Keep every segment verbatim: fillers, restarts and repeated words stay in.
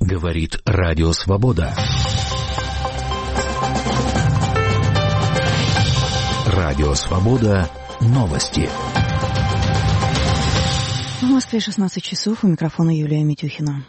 Говорит Радио Свобода. Радио Свобода. Новости. В Москве шестнадцать часов. У микрофона Юлия Митюхина.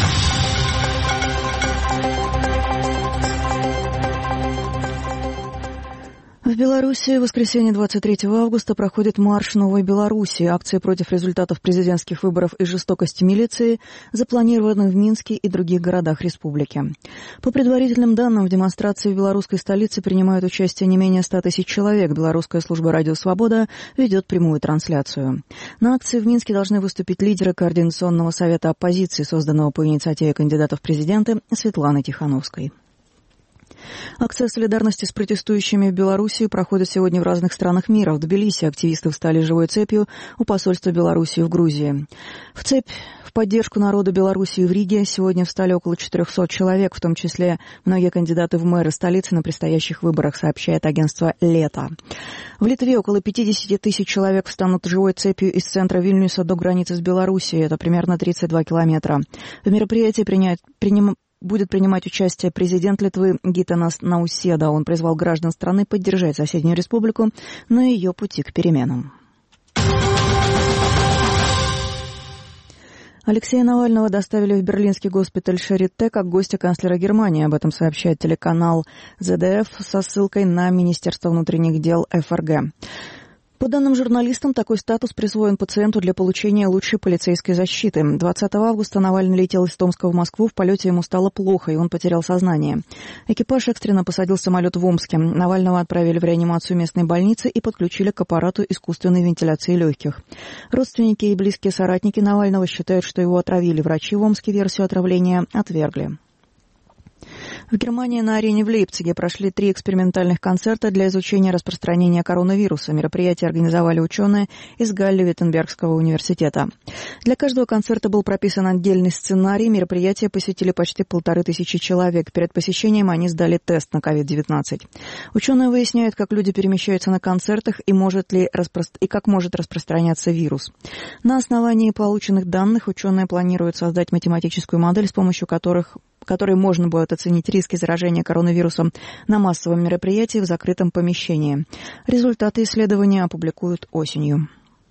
В Беларуси в воскресенье двадцать третьего августа проходит марш Новой Беларуси. Акции против результатов президентских выборов и жестокости милиции запланированы в Минске и других городах республики. По предварительным данным, в демонстрации в белорусской столице принимают участие не менее ста тысяч человек. Белорусская служба «Радио Свобода» ведет прямую трансляцию. На акции в Минске должны выступить лидеры Координационного совета оппозиции, созданного по инициативе кандидата в президенты Светланы Тихановской. Акция солидарности с протестующими в Беларуси проходит сегодня в разных странах мира. В Тбилиси активисты встали живой цепью у посольства Беларуси в Грузии. В цепь в поддержку народа Беларуси в Риге сегодня встали около четырехсот человек, в том числе многие кандидаты в мэры столицы на предстоящих выборах, сообщает агентство «Лето». В Литве около пятьдесят тысяч человек встанут живой цепью из центра Вильнюса до границы с Белоруссией. Это примерно тридцать два километра. В мероприятии принять, приним, будет принимать участие президент Литвы Гитанас Науседа. Он призвал граждан страны поддержать соседнюю республику на ее пути к переменам. Алексея Навального доставили в берлинский госпиталь Шарите как гостя канцлера Германии. Об этом сообщает телеканал зэ дэ эф со ссылкой на Министерство внутренних дел эф эр гэ. По данным журналистам, такой статус присвоен пациенту для получения лучшей полицейской защиты. двадцатого августа Навальный летел из Томска в Москву. В полете ему стало плохо, и он потерял сознание. Экипаж экстренно посадил самолет в Омске. Навального отправили в реанимацию местной больницы и подключили к аппарату искусственной вентиляции легких. Родственники и близкие соратники Навального считают, что его отравили. Врачи в Омске версию отравления отвергли. В Германии на арене в Лейпциге прошли три экспериментальных концерта для изучения распространения коронавируса. Мероприятие организовали ученые из Галле-Виттенбергского университета. Для каждого концерта был прописан отдельный сценарий. Мероприятие посетили почти полторы тысячи человек. Перед посещением они сдали тест на ковид девятнадцать. Ученые выясняют, как люди перемещаются на концертах и, может ли распро... и как может распространяться вирус. На основании полученных данных ученые планируют создать математическую модель, с помощью которых которой можно будет оценить риски заражения коронавирусом на массовом мероприятии в закрытом помещении. Результаты исследования опубликуют осенью.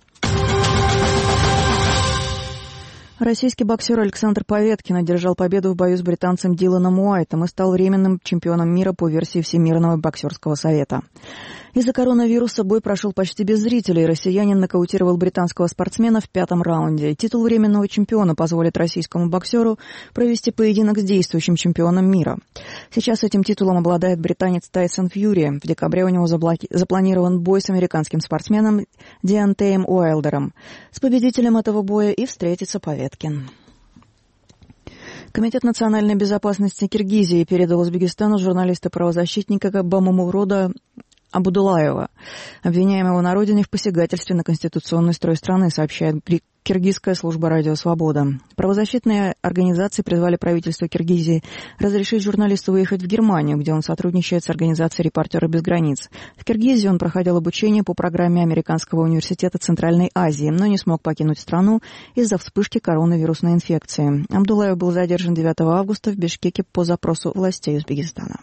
Российский боксер Александр Поветкин одержал победу в бою с британцем Диланом Уайтом и стал временным чемпионом мира по версии Всемирного боксерского совета. Из-за коронавируса бой прошел почти без зрителей. Россиянин нокаутировал британского спортсмена в пятом раунде. Титул временного чемпиона позволит российскому боксеру провести поединок с действующим чемпионом мира. Сейчас этим титулом обладает британец Тайсон Фьюри. В декабре у него заблоки... запланирован бой с американским спортсменом Деонтеем Уайлдером. С победителем этого боя и встретится Поветкин. Комитет национальной безопасности Киргизии передал Узбекистану журналиста-правозащитника Бамамурода Абудулаева, обвиняемого на родине в посягательстве на конституционный строй страны, сообщает киргизская служба «Радио Свобода». Правозащитные организации призвали правительство Киргизии разрешить журналисту выехать в Германию, где он сотрудничает с организацией «Репортеры без границ». В Киргизии он проходил обучение по программе Американского университета Центральной Азии, но не смог покинуть страну из-за вспышки коронавирусной инфекции. Абдулаев был задержан девятого августа в Бишкеке по запросу властей Узбекистана.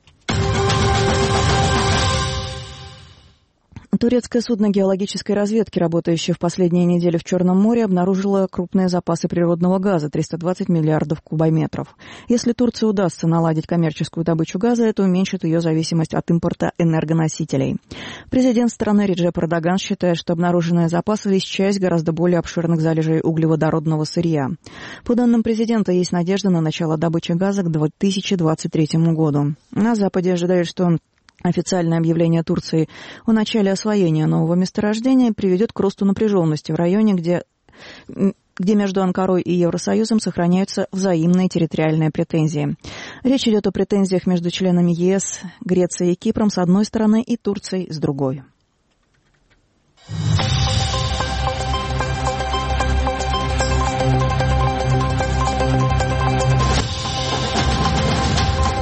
Турецкое судно геологической разведки, работающее в последние недели в Черном море, обнаружило крупные запасы природного газа – триста двадцать миллиардов кубометров. Если Турции удастся наладить коммерческую добычу газа, это уменьшит ее зависимость от импорта энергоносителей. Президент страны Реджеп Эрдоган считает, что обнаруженные запасы – лишь часть гораздо более обширных залежей углеводородного сырья. По данным президента, есть надежда на начало добычи газа к две тысячи двадцать третьему году. На Западе ожидают, что он Официальное объявление Турции о начале освоения нового месторождения приведет к росту напряженности в районе, где, где между Анкарой и Евросоюзом сохраняются взаимные территориальные претензии. Речь идет о претензиях между членами е эс, Грецией и Кипром с одной стороны и Турцией с другой.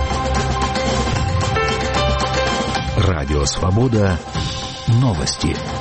Радио Свобода. Новости.